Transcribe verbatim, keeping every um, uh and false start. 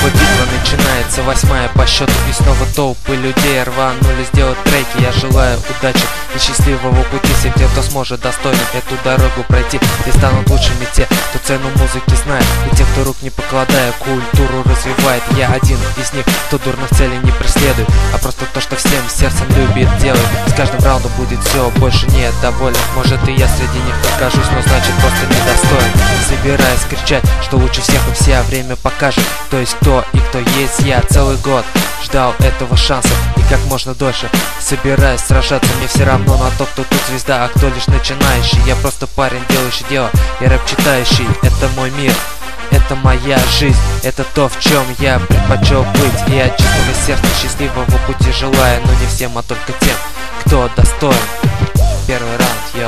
снова битва начинается, восьмая по счету, и снова толпы людей рванули сделать треки. Я желаю удачи и счастливого пути всем тем, кто сможет достойно эту дорогу пройти, и станут лучшими те, кто цену музыки знает, и те, кто рук не покладая культуру развивает. Я один из них, кто дурных целей не преследует, а просто то, что всем сердцем любит, делает. С каждым раундом будет все больше недоволен. Может, и я среди них покажусь, но значит просто недостоин. Собираюсь кричать, что лучше всех и вся время покажет, то есть кто и кто есть я. Целый год ждал этого шанса и как можно дольше собираюсь сражаться. Мне все равно на то, кто тут звезда, а кто лишь начинающий. Я просто парень, делающий дело, я рэп читающий. Это мой мир, это моя жизнь, это то, в чем я предпочел быть. И от чистого сердца счастливого пути желаю, но не всем, а только тем, кто достоин. Первый раунд, я